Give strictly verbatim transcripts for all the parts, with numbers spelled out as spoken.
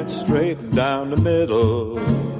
it straight down the middle.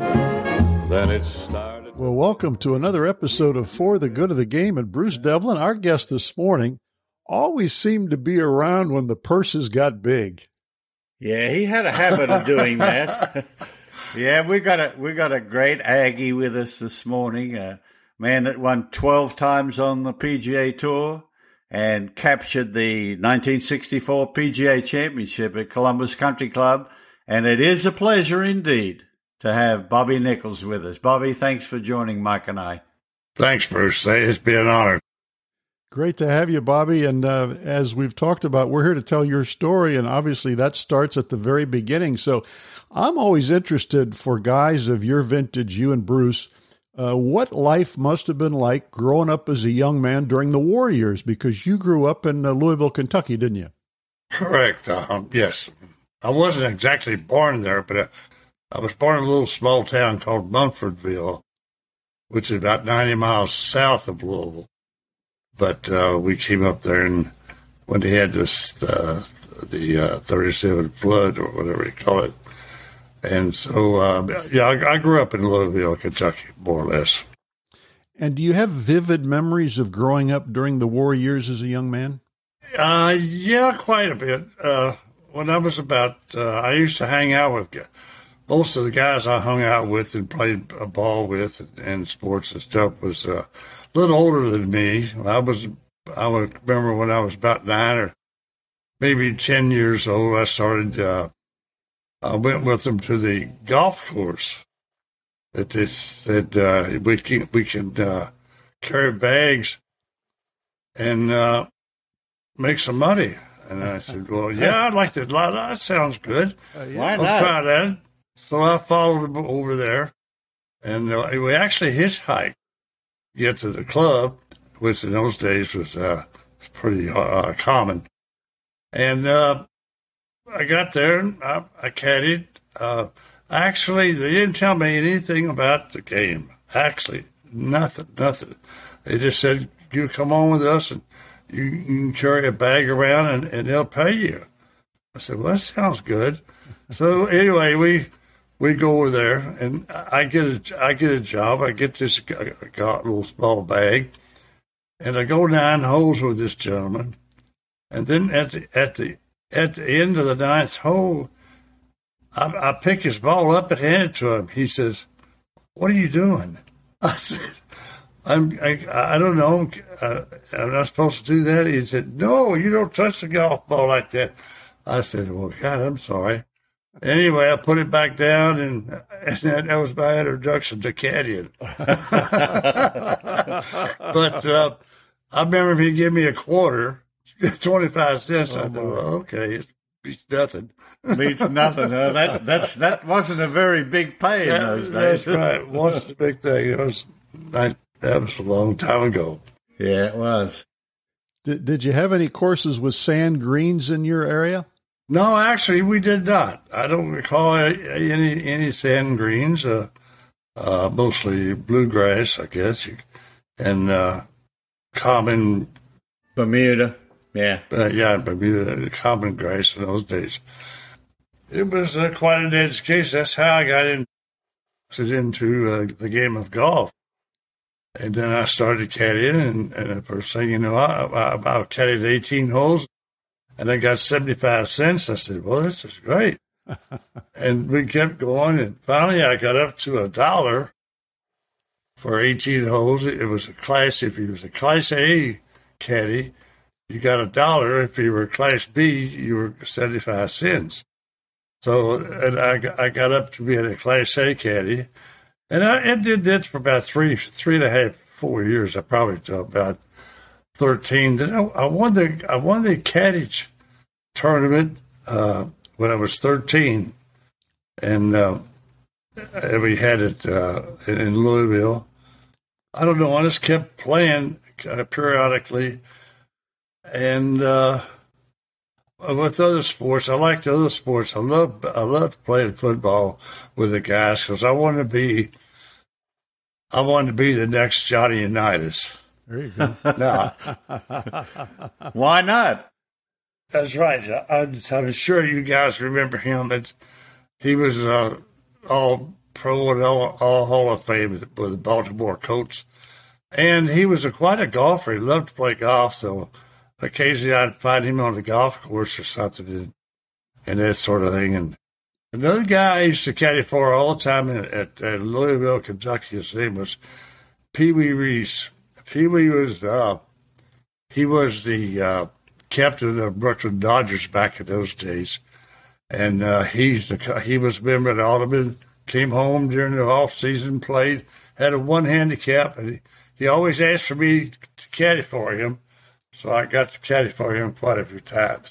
Then it started. Well, welcome to another episode of For the Good of the Game. And Bruce Devlin, our guest this morning, always seemed to be around when the purses got big. Yeah, he had a habit of doing that. Yeah, we got a we got a great Aggie with us this morning, a man that won twelve times on the P G A Tour and captured the nineteen sixty-four P G A Championship at Columbus Country Club. And it is a pleasure indeed to have Bobby Nichols with us. Bobby, thanks for joining Mike and I. Thanks, Bruce. It's been an honor. Great to have you, Bobby. And uh, as we've talked about, we're here to tell your story, and obviously that starts at the very beginning. So I'm always interested for guys of your vintage, you and Bruce, uh, what life must have been like growing up as a young man during the war years, because you grew up in uh, Louisville, Kentucky, didn't you? Correct. Um, yes. I wasn't exactly born there, but uh, I was born in a little small town called Mumfordville, which is about ninety miles south of Louisville. But uh, we came up there and when they had this, uh, the uh, thirty-seven flood or whatever you call it. And so, uh, yeah, I, I grew up in Louisville, Kentucky, more or less. And do you have vivid memories of growing up during the war years as a young man? Uh, yeah, quite a bit. Uh, when I was about, uh, I used to hang out with most of the guys I hung out with and played a ball with and, and sports and stuff was uh, a little older than me. I was, I would remember when I was about nine or maybe ten years old, I started, uh, I went with them to the golf course that they said uh, we can, we could uh, carry bags and uh, make some money. And I said, well, yeah, I'd like to. That sounds good. Uh, yeah. Why not? I'll try that. So I followed them over there, and uh, we actually hitchhiked to get to the club, which in those days was uh, pretty uh, common. And uh, I got there, and I, I caddied. Uh, actually, they didn't tell me anything about the game. Actually, nothing, nothing. They just said, you come on with us, and you can carry a bag around, and, and they'll pay you. I said, well, that sounds good. So anyway, we we go over there, and I get a, I get a job. I get this I got a little small bag, and I go nine holes with this gentleman. And then at the at the at the end of the ninth hole, I, I pick his ball up and hand it to him. He says, "What are you doing?" I said, I'm, I, I don't know. Uh, I'm not supposed to do that. He said, no, you don't touch the golf ball like that. I said, well, God, I'm sorry. Anyway, I put it back down, and, and that was my introduction to caddying. But uh, I remember if he gave me a quarter, twenty-five cents, oh, I thought, well, okay, it beats nothing. Beats nothing. Huh? That, that's, that wasn't a very big pay in that, those days. That's right. What's the big thing? It was I, That was a long time ago. Yeah, it was. Did, did you have any courses with sand greens in your area? No, actually, we did not. I don't recall any any sand greens. Uh, uh, mostly bluegrass, I guess, and uh, common Bermuda. Yeah, uh, yeah, Bermuda, common grass in those days. It was uh, quite an education. That's how I got in, into uh, the game of golf. And then I started caddying, and, and the first thing you know, I, I, I caddied eighteen holes, and I got seventy-five cents. I said, well, this is great. And we kept going, and finally I got up to a dollar for eighteen holes. It was a class, if you was a Class A caddy, you got a dollar. If you were a Class B, you were seventy-five cents. So and I, I got up to being a Class A caddy. And I, I did that for about three, three and a half, four years. I probably till about thirteen. Then I, I won the I won the caddy tournament uh, when I was thirteen, and uh, we had it uh, in Louisville. I don't know. I just kept playing uh, periodically, and uh, with other sports, I liked other sports. I loved I loved playing football with the guys because I wanted to be I wanted to be the next Johnny Unitas. There you go. No. Why not? That's right. I, I'm sure you guys remember him. It's, he was uh, all pro and all, all Hall of Fame with the Baltimore Colts. And he was a, quite a golfer. He loved to play golf, so occasionally I'd find him on the golf course or something and, and that sort of thing. And another guy I used to caddy for all the time at, at, at Louisville, Kentucky, his name was Pee Wee Reese. Pee Wee was, uh, he was the uh, captain of Brooklyn Dodgers back in those days. And uh, he's the, he was a member of Audubon, came home during the off season, played, had a one handicap, and he, he always asked for me to caddy for him. So I got to caddy for him quite a few times.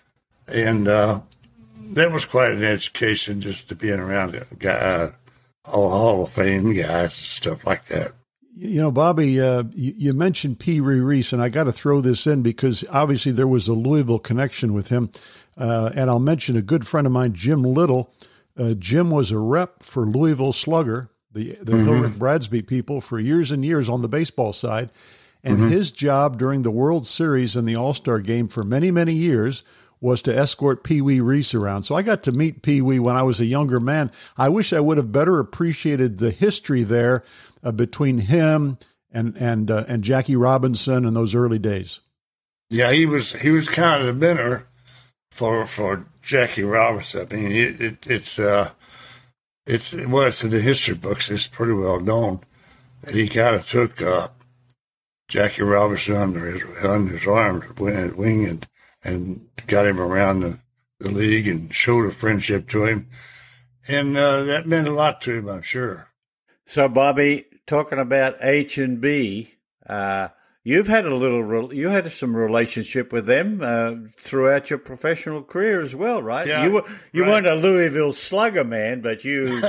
And uh, that was quite an education just to being around a guy, uh, all Hall of Fame guys, stuff like that. You know, Bobby, uh, you, you mentioned Pee Wee Reese, and I got to throw this in because obviously there was a Louisville connection with him. Uh, and I'll mention a good friend of mine, Jim Little. Uh, Jim was a rep for Louisville Slugger, the, the mm-hmm. Ulrich Bradsby people, for years and years on the baseball side. And mm-hmm. his job during the World Series and the All-Star Game for many, many years was to escort Pee Wee Reese around. So I got to meet Pee Wee when I was a younger man. I wish I would have better appreciated the history there uh, between him and and uh, and Jackie Robinson in those early days. Yeah, he was he was kind of the mentor for for Jackie Robinson. I mean, it, it, it's uh, it's well, it's in the history books. It's pretty well known that he kind of took uh, Jackie Robinson under his under his arm, wing, and and got him around the, the league and showed a friendship to him, and uh, that meant a lot to him, I'm sure. So, Bobby, talking about H and B, uh, you've had a little, you had some relationship with them uh, throughout your professional career as well, right? Yeah, you were, you right. weren't a Louisville Slugger man, but you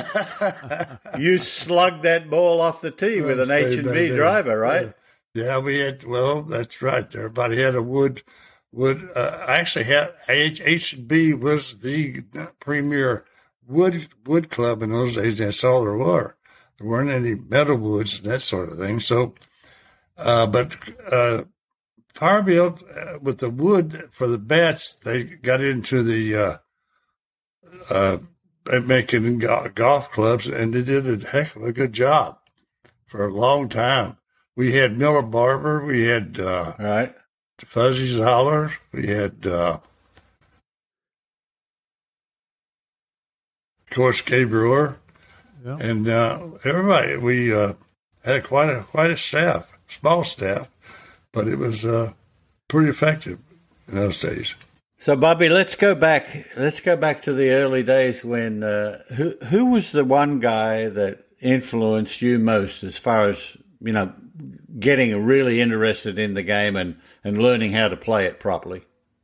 you slugged that ball off the tee with an H and B driver, right? Yeah. yeah, we had. Well, that's right. Everybody had a wood. Wood. Uh, I actually had H and B was the premier wood wood club in those days. That's all there were. There weren't any metal woods and that sort of thing. So, uh, but uh, Powerfield, uh, with the wood for the bats, they got into the uh, uh, making go- golf clubs, and they did a heck of a good job for a long time. We had Miller Barber, we had uh, right. Fuzzy's Holler, we had, uh, of course, Gabe Brewer. Yeah. And uh, everybody, we uh, had quite a quite a staff, small staff, but it was uh, pretty effective in those days. So, Bobby, let's go back. Let's go back to the early days when uh, who who was the one guy that influenced you most, as far as you know, getting really interested in the game and, and learning how to play it properly?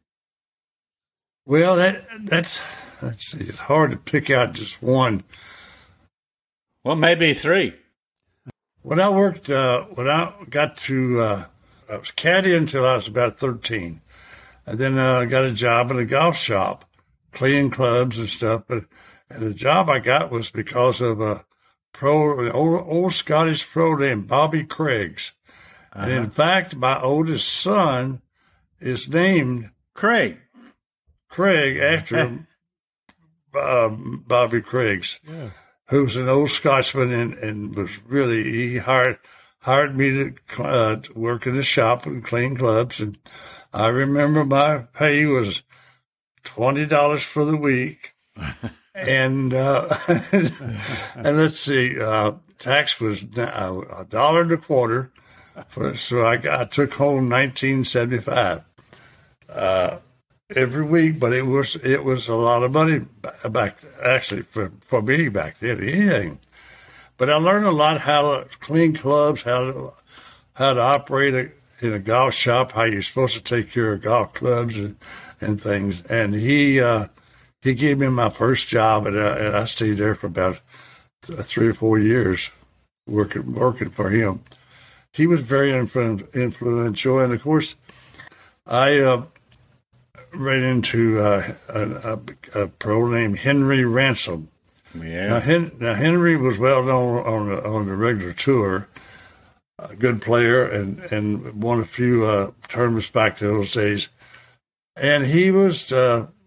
Well, that that's that's it's hard to pick out just one. Well, maybe three. When I worked, uh, when I got to, uh, I was caddying until I was about thirteen. And then uh, I got a job in a golf shop, cleaning clubs and stuff. But and the job I got was because of a pro, an old, old Scottish pro named Bobby Craigs. Uh-huh. And in fact, my oldest son is named Craig. Craig after uh, Bobby Craigs. Yeah. Who's an old Scotsman and, and was really, he hired hired me to, uh, to work in the shop and clean clubs. And I remember my pay was twenty dollars for the week. and uh, and let's see, uh, tax was a dollar and a quarter. For, so I, got, I took home nineteen seventy-five. Uh, every week, but it was it was a lot of money back actually for, for me back then. Anything, but I learned a lot how to clean clubs, how to how to operate a, in a golf shop, how you're supposed to take care of golf clubs and, and things. And he uh, he gave me my first job, and I, and I stayed there for about three or four years working working for him. He was very influ- influential, and of course, I. Uh, Right into uh, a, a, a pro named Henry Ransom. Yeah. Now, Hen- now Henry was well known on the, on the regular tour, a good player, and, and won a few uh, tournaments back to those days. And he was uh,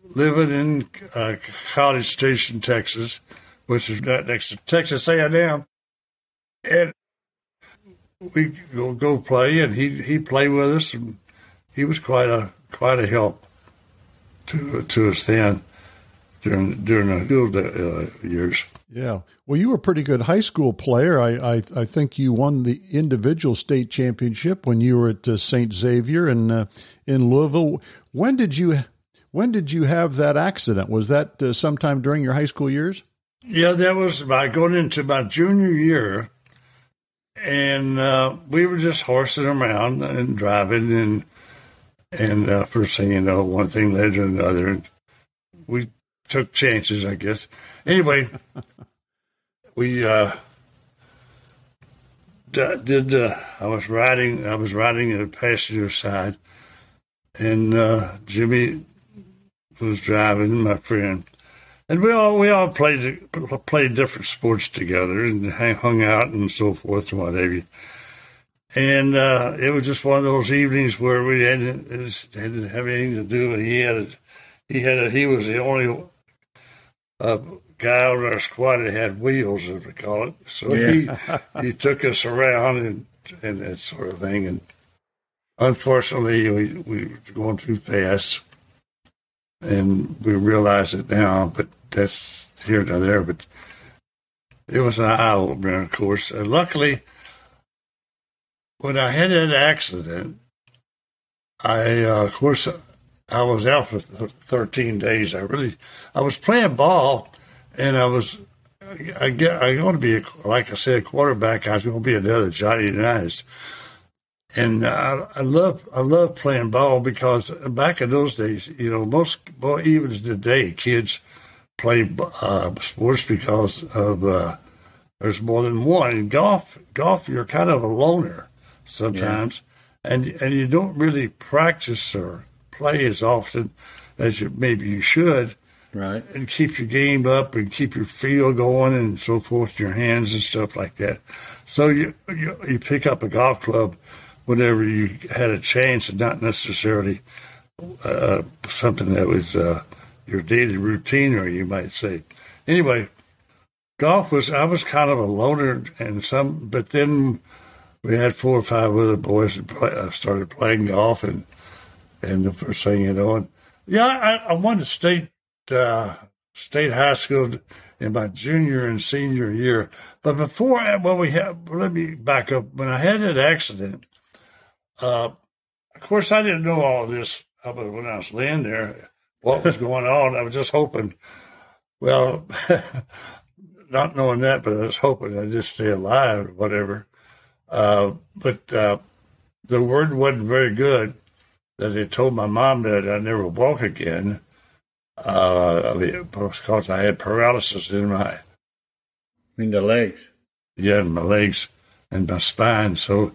living in uh, College Station, Texas, which is right next to Texas A and M, and we go go play, and he he played with us, and he was quite a quite a help to to us then during during the field uh, years. Yeah. Well, you were a pretty good high school player. I, I, I think you won the individual state championship when you were at uh, Saint Xavier in uh, in Louisville. When did you when did you have that accident? Was that uh, sometime during your high school years? Yeah, that was about going into my junior year, and uh, we were just horsing around and driving, and and uh, first thing you know, one thing led to another, and we took chances, I guess. Anyway, we uh, did. Uh, I was riding. I was riding at the passenger side, and uh, Jimmy was driving, my friend, and we all we all played played different sports together and hung out and so forth and whatever. And uh, it was just one of those evenings where we hadn't, hadn't have anything to do. And he had a, he had a, he was the only uh, guy on our squad that had wheels, as we call it. So yeah. he he took us around and and that sort of thing. And unfortunately, we we were going too fast, and we realize it now. But that's here and there. But it was an eye opener, of course. And luckily, when I had that accident, I, uh, of course, I was out for thirteen days. I really, I was playing ball, and I was, I get, I'm going to be, a, like I said, quarterback. I was going to be another Johnny Unitas. And I, I love, I love playing ball because back in those days, you know, most, well, even today, kids play uh, sports because of uh, there's more than one. In golf, golf, you're kind of a loner sometimes, yeah. and and you don't really practice or play as often as you maybe you should, right? And keep your game up and keep your feel going and so forth, your hands and stuff like that. So you you, you pick up a golf club whenever you had a chance, and not necessarily uh, something that was uh, your daily routine, or you might say. Anyway, golf was I was kind of a loner, and some, but then we had four or five other boys that play, uh, started playing golf, and and the first thing you know, and yeah, I, I won the state uh, state high school in my junior and senior year. But before, well, we had let me back up. When I had that accident, uh, of course, I didn't know all of this when I was laying there. What was going on? I was just hoping. Well, not knowing that, but I was hoping I'd just stay alive or whatever. Uh, but uh, the word wasn't very good that they told my mom that I'd never walk again uh, because I had paralysis in my... In the legs. Yeah, in my legs and my spine. So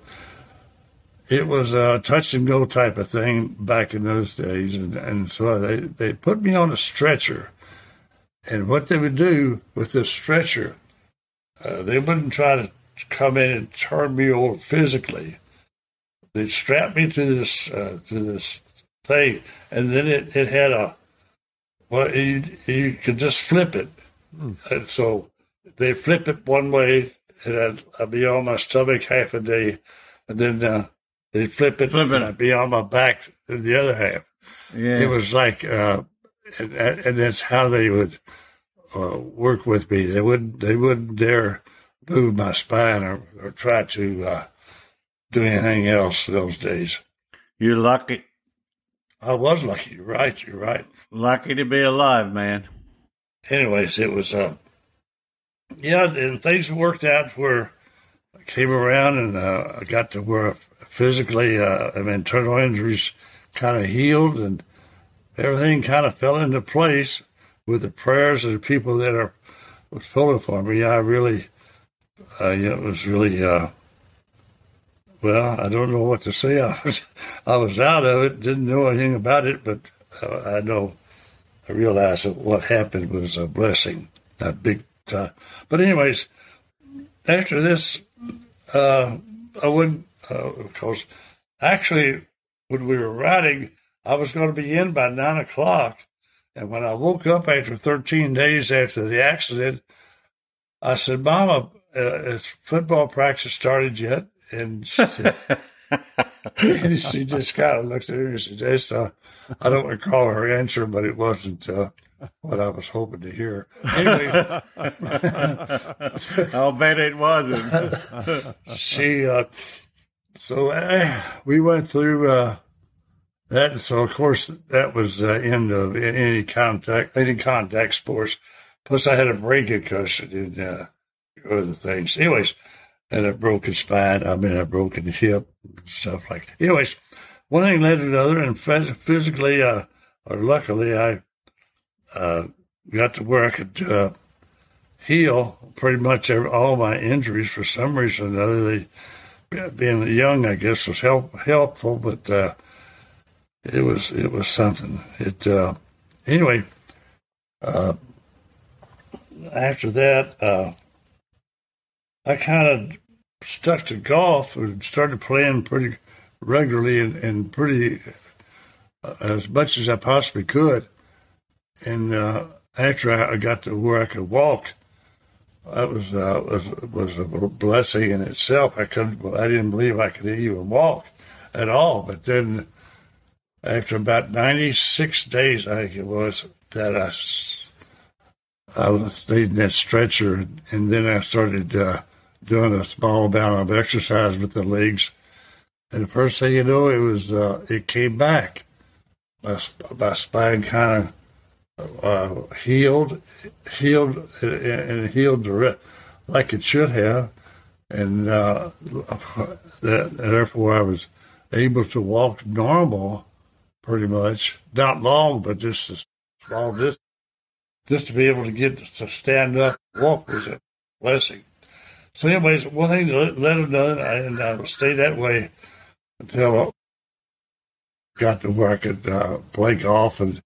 it was a touch-and-go type of thing back in those days. And, and so they, they put me on a stretcher. And what they would do with this stretcher, uh, they wouldn't try to come in and turn me over physically. They'd strap me to this uh, to this thing, and then it, it had a well, you, you could just flip it. Mm. And so they flip it one way, and I'd, I'd be on my stomach half a day, and then uh, they'd flip it, flip it, and I'd be on my back the other half. Yeah. It was like, uh, and, and that's how they would uh, work with me. They wouldn't they wouldn't dare move my spine or, or try to uh, do anything else those days. You're lucky. I was lucky. You're right. You're right. Lucky to be alive, man. Anyways, it was, uh, yeah, and things worked out where I came around and uh, I got to where physically, uh, I mean, internal injuries kind of healed and everything kind of fell into place with the prayers of the people that are was pulling for me. I really... Uh, yeah, it was really, uh, well, I don't know what to say. I was, I was out of it, didn't know anything about it, but uh, I know, I realized that what happened was a blessing, that big time. But anyways, after this, uh, I wouldn't, uh, because actually, when we were riding, I was going to be in by nine o'clock, And when I woke up after thirteen days after the accident, I said, Mama, uh, has football practice started yet? And she said, and she just kind of looked at me and said, yes, uh, I don't recall her answer, but it wasn't uh, what I was hoping to hear. Anyway, I'll bet it wasn't. she, uh, so uh, we went through uh, that. So, of course, that was the end of any contact, any contact sports. Plus, I had a brain concussion and uh, other things. Anyways, and a broken spine. I mean, a broken hip and stuff like that. Anyways, one thing led to another, and physically, uh, or luckily, I uh, got to where I could uh, heal pretty much every, all my injuries for some reason or another. They, being young, I guess, was help, helpful, but uh, it was it was something. It uh, anyway. Uh, after that, uh, I kind of stuck to golf and started playing pretty regularly and, and pretty uh, as much as I possibly could. And uh, after I got to where I could walk, that was uh, was was a blessing in itself. I couldn't, I didn't believe I could even walk at all. But then, after about ninety-six days, I think it was, that I I stayed in that stretcher, and then I started uh, doing a small amount of exercise with the legs. And the first thing you know, it was uh, it came back. My, my spine kind of uh, healed, healed, and, and healed the re- like it should have, and uh, that, therefore I was able to walk normal, pretty much. Not long, but just a small distance. Just to be able to get to stand up, walk was a blessing. So, anyways, one thing led to another, and I stayed that way until I got to where I could uh, play golf and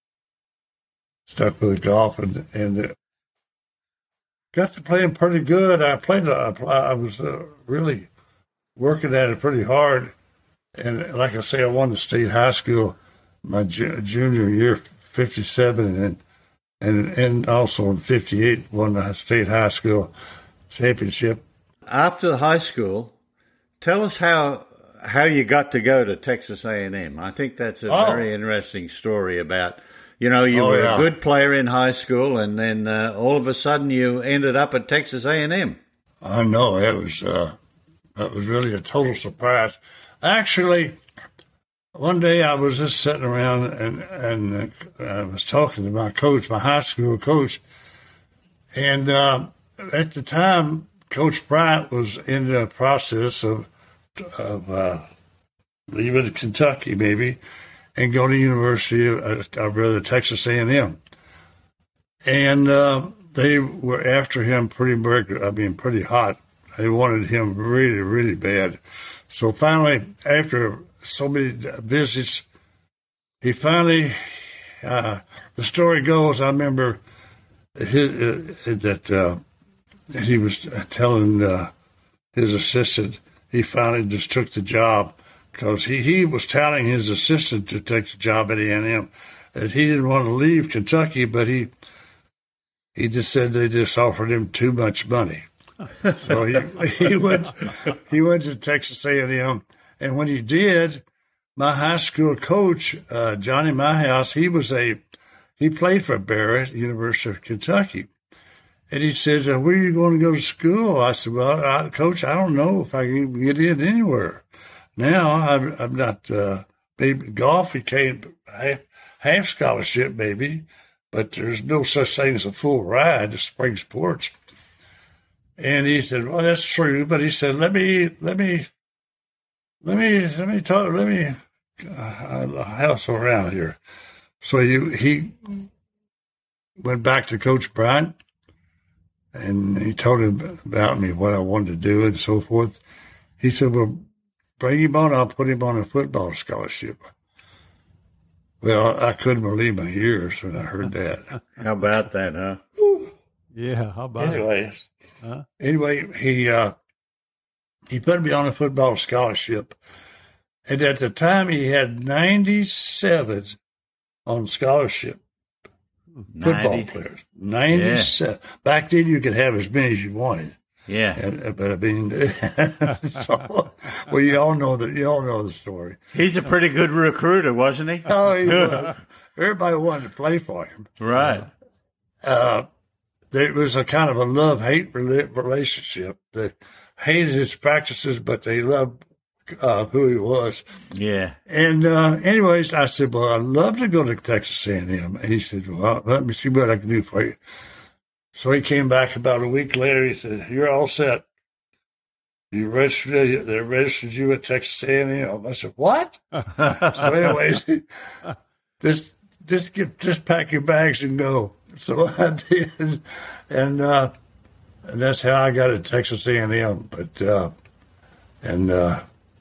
stuck with the golf and and uh, got to playing pretty good. I played. Uh, I was uh, really working at it pretty hard, and like I say, I won the state high school my ju- junior year, fifty-seven, and. And and also in fifty-eight won the state high school championship. After high school, tell us how how you got to go to Texas A and M. I think that's a oh. very interesting story about, you know, you oh, were yeah. a good player in high school, and then uh, all of a sudden you ended up at Texas A and M. I know, it was uh, that was really a total surprise. Actually, one day I was just sitting around and, and I was talking to my coach, my high school coach, and uh, at the time, Coach Bryant was in the process of, of uh, leaving Kentucky, maybe, and going to University of, uh, rather, Texas A and M. And uh, they were after him pretty, I mean, pretty hot. They wanted him really, really bad. So finally, after so many visits, he finally, uh, the story goes, I remember his, uh, that uh, he was telling uh, his assistant, he finally just took the job because he, he was telling his assistant to take the job at A and M, that he didn't want to leave Kentucky, but he he just said they just offered him too much money. So he, he went he went to Texas A and M. And when he did, my high school coach, uh, Johnny Myhouse, he was a, he played for Barrett, University of Kentucky. And he said, uh, where are you going to go to school? I said, well, I, Coach, I don't know if I can get in anywhere. Now, I'm, I'm not, uh, maybe golf became half, half scholarship, maybe, but there's no such thing as a full ride to spring sports. And he said, well, that's true. But he said, let me, let me, Let me let me talk. Let me uh, house around here. So he he went back to Coach Bryant, and he told him about me, what I wanted to do, and so forth. He said, "Well, bring him on. I'll put him on a football scholarship." Well, I couldn't believe my ears when I heard that. How about that, huh? Yeah. How about anyway? It? Huh? Anyway, he. Uh, He put me on a football scholarship. And at the time, he had ninety-seven on scholarship. football ninety players. ninety-seven. Yeah. Back then, you could have as many as you wanted. Yeah. And, but I mean, so, well, you all know that. You all know the story. He's a pretty good recruiter, wasn't he? Oh, he was. Everybody wanted to play for him. Right. Uh, there was a kind of a love-hate relationship. They hated his practices, but they loved uh, who he was. Yeah. And uh, anyways, I said, well, I'd love to go to Texas A and M. And he said, well, let me see what I can do for you. So he came back about a week later. He said, you're all set. You registered, they registered you at Texas A and M. I said, what? So anyways, just, just, get, just pack your bags and go. So I did, and, uh, and that's how I got at Texas A and M. But uh, and uh,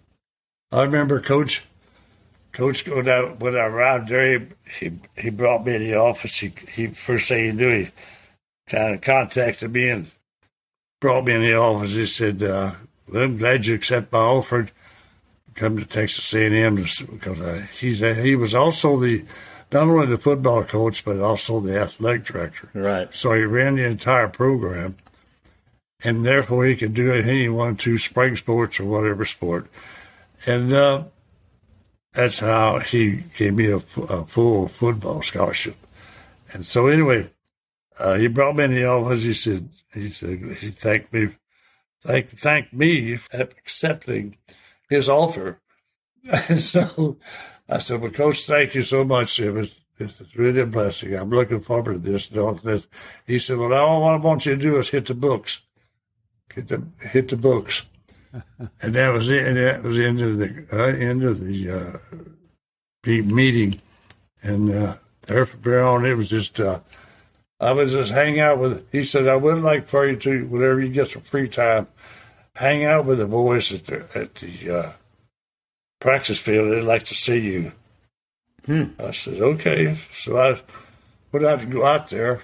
I remember Coach, Coach going out when I arrived there. He, he he brought me in the office. He he first thing he knew, he kind of contacted me and brought me in the office. He said, uh, well, "I'm glad you accept my offer. Come to Texas A and M because uh, he's a, he was also the." Not only the football coach, but also the athletic director. Right. So he ran the entire program, and therefore he could do anything he wanted to, spring sports or whatever sport. And uh, that's how he gave me a, a full football scholarship. And so anyway, uh, he brought me in the office. He said, he said, he thanked me, thanked, thanked me for accepting his offer. And so I said, well, Coach, thank you so much. It was, it's really a blessing. I'm looking forward to this. this. He said, well, all I want you to do is hit the books. Hit the, hit the books. And that was it. And that was the end of the, uh, end of the uh, meeting. And uh, there from there on, it was just, uh, I would just hang out with, he said, I would like for you to, whenever you get some free time, hang out with the boys at the, at the uh, practice field. They'd like to see you. Hmm. I said, okay. So I went out to go out there.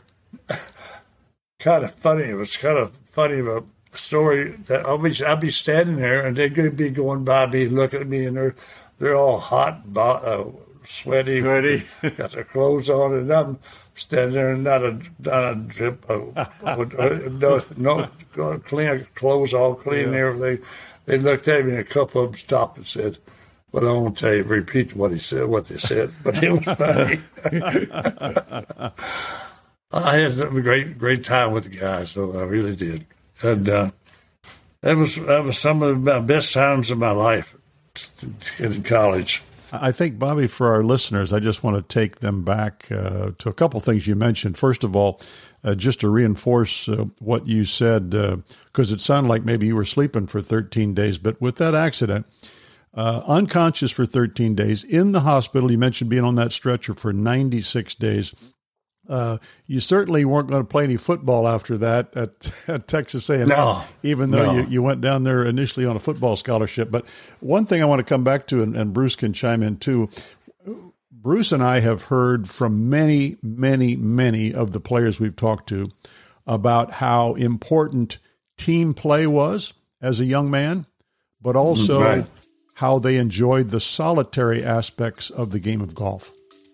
Kind of funny. It was kind of funny of a story that I'll be, I'll be standing there and they'd be going by me, looking at me, and they're, they're all hot, uh, sweaty, sweaty. Got their clothes on, and I'm standing there and not a, not a drip, uh, no, no, clean clothes, all clean and yeah. everything. They looked at me, and a couple of them stopped and said, "But I won't tell you, repeat what he said, what they said." But it was funny. I had a great, great time with the guys, so I really did. And uh, that was that was some of the best times of my life in college. I think, Bobby, for our listeners, I just want to take them back uh, to a couple things you mentioned. First of all, uh, just to reinforce uh, what you said, because uh, it sounded like maybe you were sleeping for thirteen days, but with that accident, uh, unconscious for thirteen days, in the hospital, you mentioned being on that stretcher for ninety-six days. Uh, you certainly weren't going to play any football after that at, at Texas A and M, no, even though no. you, you went down there initially on a football scholarship. But one thing I want to come back to, and, and Bruce can chime in too, Bruce and I have heard from many, many, many of the players we've talked to about how important team play was as a young man, but also right. how they enjoyed the solitary aspects of the game of golf.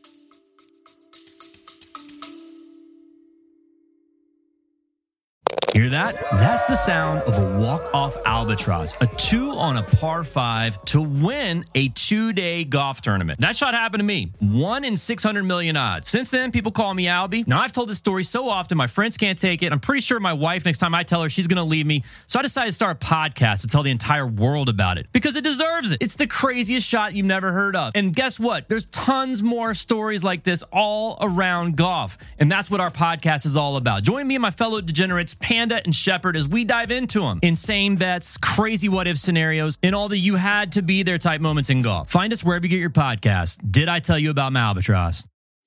Hear that? That's the sound of a walk-off albatross, a two on a par five to win a two-day golf tournament. That shot happened to me. One in six hundred million odds. Since then, people call me Albie. Now, I've told this story so often, my friends can't take it. I'm pretty sure my wife, next time I tell her, she's going to leave me. So I decided to start a podcast to tell the entire world about it because it deserves it. It's the craziest shot you've never heard of. And guess what? There's tons more stories like this all around golf. And that's what our podcast is all about. Join me and my fellow degenerates, Panda and Shepard, as we dive into them. Insane bets, crazy what-if scenarios, and all the you had to be there type moments in golf. Find us wherever you get your podcast. Did I tell you about my albatross?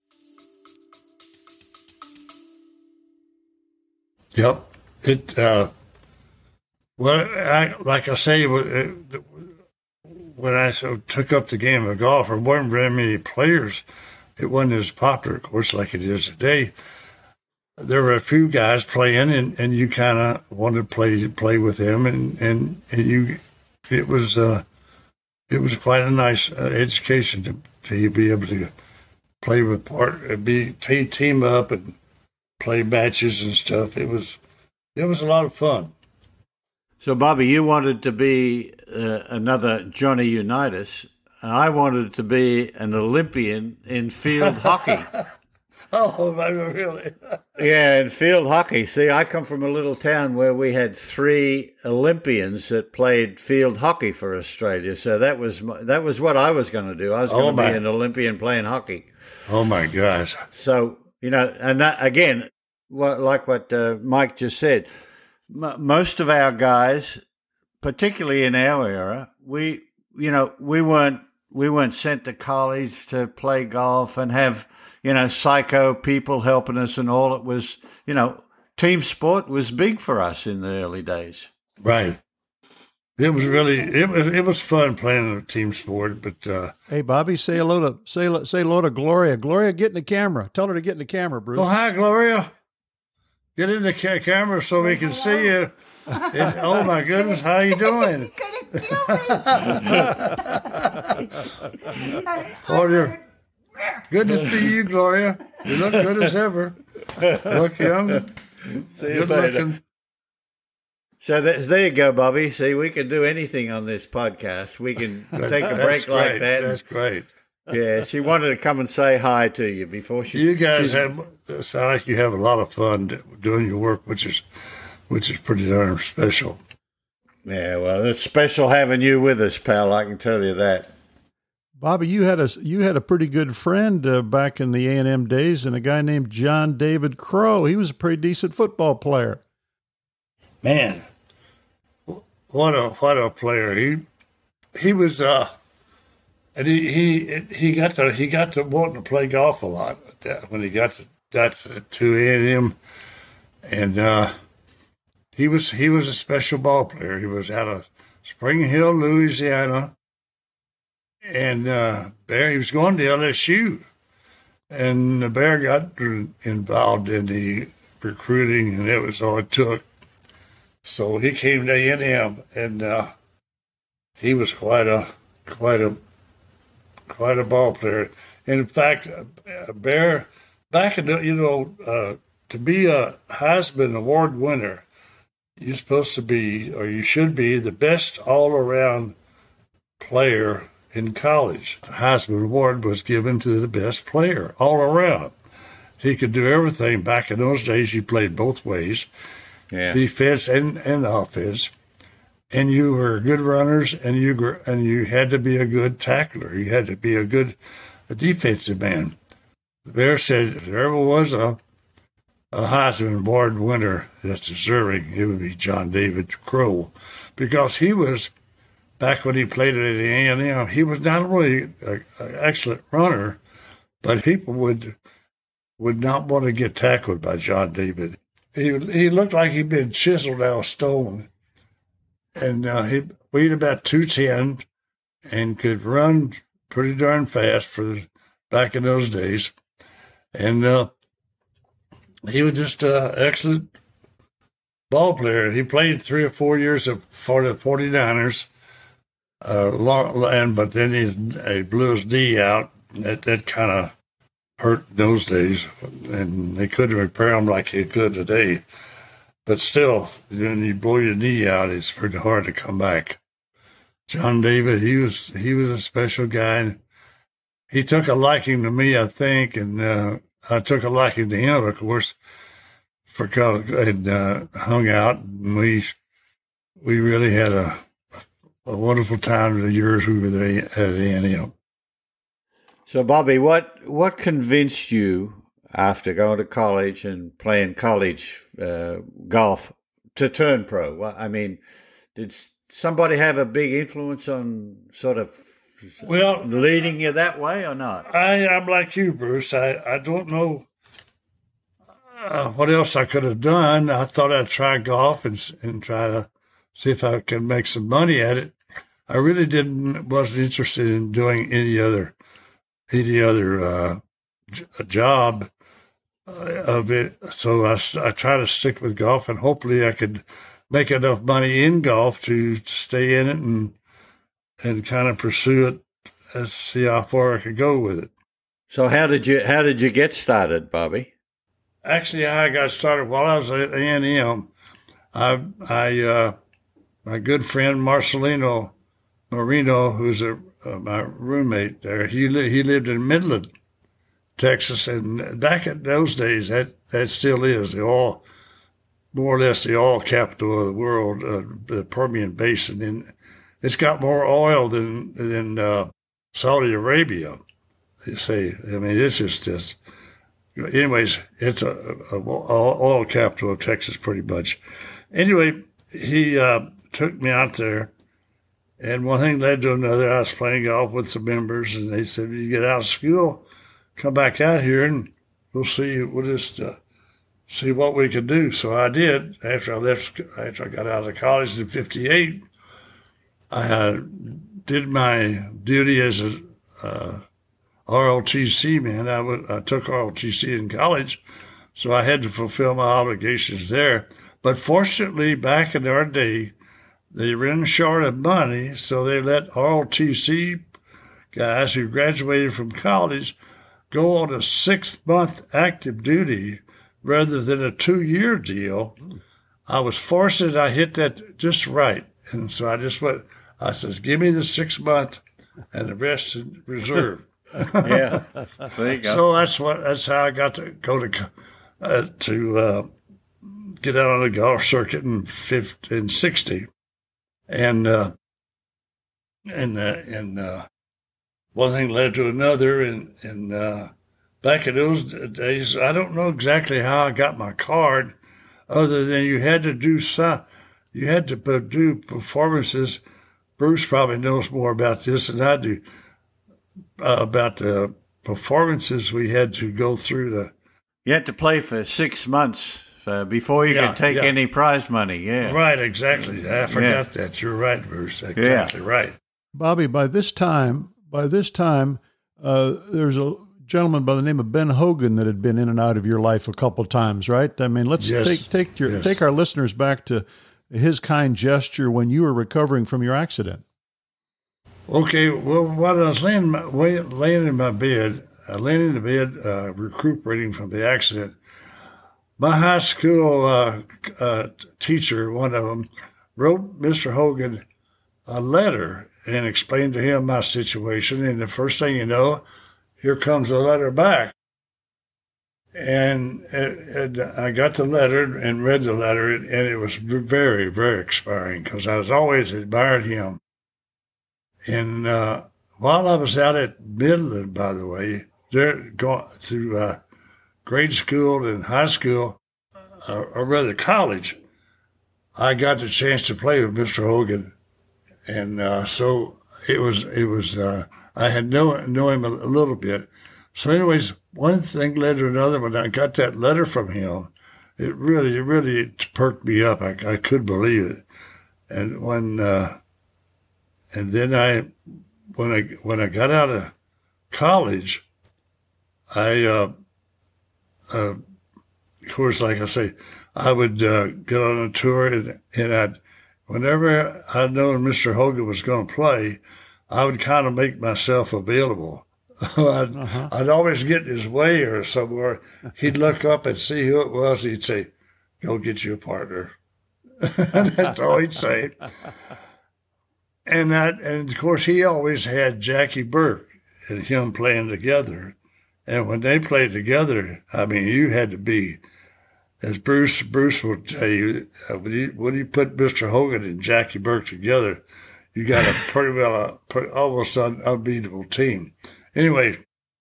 Yep. It, uh, well, I, like I say, when I took up the game of golf, there weren't very many players. It wasn't as popular, of course, like it is today. There were a few guys playing, and, and you kind of wanted to play play with them, and, and, and you, it was uh, it was quite a nice uh, education to to be able to play with part, be team up and play matches and stuff. It was it was a lot of fun. So, Bobby, you wanted to be uh, another Johnny Unitas. I wanted to be an Olympian in field hockey. Oh, really? Yeah, in field hockey. See, I come from a little town where we had three Olympians that played field hockey for Australia. So that was my, that was what I was going to do. I was going to oh, be an Olympian playing hockey. Oh, my gosh. So, you know, and that, again, what, like what uh, Mike just said, m- most of our guys, particularly in our era, we, you know, we weren't we weren't sent to college to play golf and have, you know, psycho people helping us and all. It was, you know, team sport was big for us in the early days. Right. It was really it was it was fun playing a team sport, but uh, hey, Bobby, say hello to say say hello to Gloria. Gloria, get in the camera. Tell her to get in the camera, Bruce. Oh, hi, Gloria. Get in the ca- camera so we can see you. And, oh my goodness, how you doing? Oh, dear. Good to see you, Gloria. You look good as ever. Look young. See you Good later. looking. So that's, there you go, Bobby. See, we can do anything on this podcast. We can take a break That's like great. that. That's great. Yeah, she wanted to come and say hi to you before she. You guys she's- have sound like you have a lot of fun doing your work, which is which is pretty darn special. Yeah, well, it's special having you with us, pal. I can tell you that. Bobby, you had a you had a pretty good friend uh, back in the A and M days, and a guy named John David Crow. He was a pretty decent football player. Man, what a what a player he he was. Uh, and he he he got to he got to wanting to play golf a lot when he got to got to A and M, and uh, he was he was a special ball player. He was out of Spring Hill, Louisiana. And uh, Bear, he was going to L S U, and the Bear got involved in the recruiting, and it was all it took. So he came to A and M, and uh, he was quite a quite a quite a ball player. And in fact, uh, Bear, back in the, you know, uh, to be a Heisman Award winner, you're supposed to be, or you should be, the best all around player in college. The Heisman Award was given to the best player all around. He could do everything. Back in those days, you played both ways, Yeah. defense and, and offense. And you were good runners, and you were, and you had to be a good tackler. You had to be a good a defensive man. The Bear said if there ever was a a Heisman Award winner that's deserving, it would be John David Crow, because he was. Back when he played at the A and M, he was not only an excellent runner, but people would would not want to get tackled by John David. He he looked like he'd been chiseled out of stone, and uh, he weighed about two ten, and could run pretty darn fast for back in those days. And uh, he was just an excellent ball player. He played three or four years for the forty-niners. Uh, long, and but then he, he blew his knee out. That that kind of hurt those days, and they couldn't repair him like they could today. But still, when you blow your knee out, it's pretty hard to come back. John David, he was he was a special guy. And he took a liking to me, I think, and uh, I took a liking to him, of course, because and uh, hung out. And we we really had a. A wonderful time the years we were there at A and M. So, Bobby, what what convinced you after going to college and playing college uh, golf to turn pro? Well, I mean, did somebody have a big influence on sort of well leading you that way or not? I, I'm like you, Bruce. I, I don't know uh, what else I could have done. I thought I'd try golf and and try to see if I could make some money at it. I really didn't wasn't interested in doing any other any other uh, j- job uh, of it. So I, I try to stick with golf, and hopefully I could make enough money in golf to stay in it and and kind of pursue it and see how far I could go with it. So how did you how did you get started, Bobby? Actually, I got started while I was at A and M. I, I, uh, my good friend Marcelino Marino, who's a, uh, my roommate there, he li- he lived in Midland, Texas, and back in those days, that that still is the oil, more or less the oil capital of the world, uh, the Permian Basin, and it's got more oil than than uh, Saudi Arabia. They say, I mean, it's just this. Anyways, it's a, a, a oil capital of Texas, pretty much. Anyway, he uh, took me out there, and one thing led to another. I was playing golf with some members, and they said, "You get out of school, come back out here, and we'll see. We'll just uh, see what we can do." So I did. After I left, after I got out of college in fifty-eight, I uh, did my duty as a uh, R O T C man. I, would, I took R O T C in college, so I had to fulfill my obligations there. But fortunately, back in our day, they ran short of money, so they let R O T C guys who graduated from college go on a six-month active duty rather than a two-year deal. I was fortunate I hit that just right. And so I just went, I says, give me the six-month and the rest in reserve. Yeah, there you go. So that's what that's how I got to go to uh, to uh, get out on the golf circuit in fifty, in sixty, and uh, and uh, and uh, one thing led to another, and and uh, back in those days, I don't know exactly how I got my card, other than you had to do some, you had to do performances. Bruce probably knows more about this than I do. Uh, about the performances we had to go through. The You had to play for six months uh, before you Yeah, could take yeah. any prize money. Yeah, right, exactly. I forgot Yeah. that. You're right, Bruce. Exactly right. Bobby, by this time, by this time, uh, there's a gentleman by the name of Ben Hogan that had been in and out of your life a couple of times, right? I mean, let's Yes. take take your Yes. take our listeners back to his kind gesture when you were recovering from your accident. Okay, well, while I was laying, in my, laying in my bed, uh, laying in the bed, uh, recuperating from the accident, my high school uh, uh, teacher, one of them, wrote Mister Hogan a letter and explained to him my situation. And the first thing you know, here comes the letter back. And, and I got the letter and read the letter, and it was very, very inspiring because I was always admired him. And uh, while I was out at Midland, by the way, there going through uh, grade school and high school, uh, or rather college, I got the chance to play with Mister Hogan, and uh, so it was it was uh, I had know know him a, a little bit. So, anyways, one thing led to another. When I got that letter from him, it really it really perked me up. I, I couldn't believe it, and when. Uh, And then I, when I when I got out of college, I, uh, uh, of course, like I say, I would uh, get on a tour, and, and I'd, whenever I'd known Mister Hogan was going to play, I would kind of make myself available. I'd, uh-huh. I'd always get in his way or somewhere. He'd look up and see who it was. He'd say, "Go get you a partner." That's all he'd say. And that, and of course, he always had Jackie Burke and him playing together. And when they played together, I mean, you had to be, as Bruce Bruce will tell you, uh, when you when you put Mister Hogan and Jackie Burke together, you got a pretty well a pretty, almost un, unbeatable team. Anyway,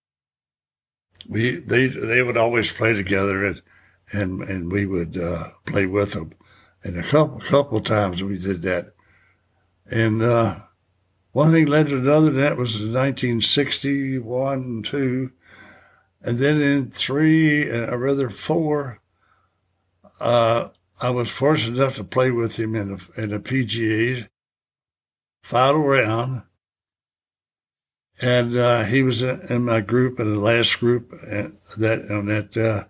we they they would always play together, and and and we would uh, play with them. And a couple couple times we did that. And uh, one thing led to another, and that was in nineteen sixty-one, two. And then in three, uh, or rather four, uh, I was fortunate enough to play with him in the, in the P G A final round. And uh, he was in my group, in the last group that on that uh,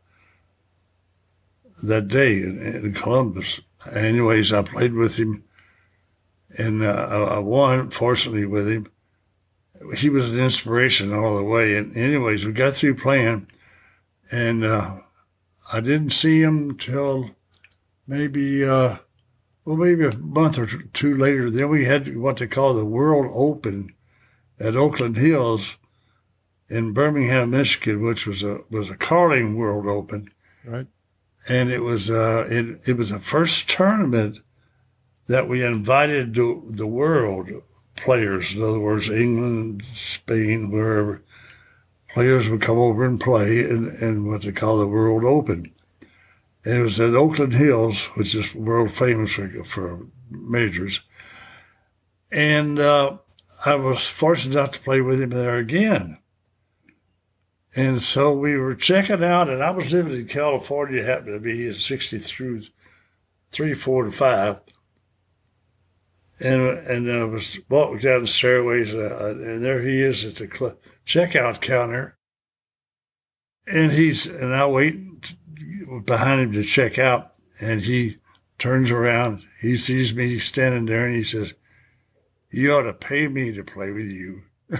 that day in, in Columbus. Anyways, I played with him. And uh, I won, fortunately, with him. he was an inspiration all the way. And anyways, we got through playing, and uh, I didn't see him till maybe, uh, well, maybe a month or two later. Then we had what they call the World Open at Oakland Hills in Birmingham, Michigan, which was a was a karting World Open. Right. And it was uh, it it was the first tournament that we invited the, the world players. In other words, England, Spain, wherever, players would come over and play in, in what they call the World Open. And it was at Oakland Hills, which is world famous for, for majors. And uh, I was fortunate enough to play with him there again. And so we were checking out, and I was living in California, happened to be in sixty-three, four, and five. And and I was walking down the stairways, uh, and there he is at the cl- checkout counter. And he's and I wait behind him to check out, and he turns around. He sees me standing there, and he says, "You ought to pay me to play with you."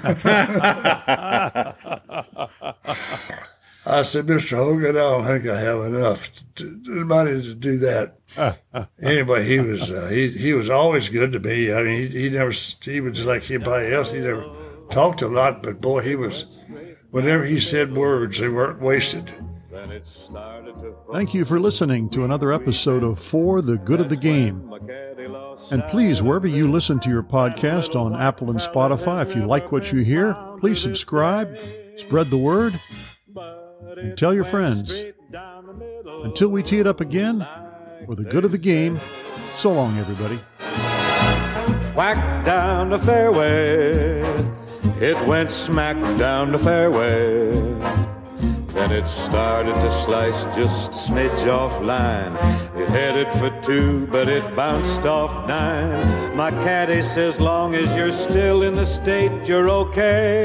I said, "Mister Hogan, I don't think I have enough to, to, money to do that." Anyway, he was uh, he he was always good to me. I mean, he, he never he was just like anybody else. He never talked a lot, but boy, he was. Whenever he said words, they weren't wasted. Thank you for listening to another episode of For the Good of the Game. And please, wherever you listen to your podcast on Apple and Spotify, if you like what you hear, please subscribe, spread the word, and tell your friends. Until we tee it up again, for the good of the game, so long, everybody. Whack down the fairway, it went smack down the fairway. Then it started to slice just a smidge off line. It headed for two, but it bounced off nine. My caddy says, long as you're still in the state, you're okay.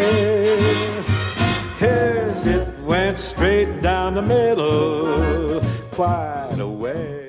Yes, it went straight down the middle, quite a way.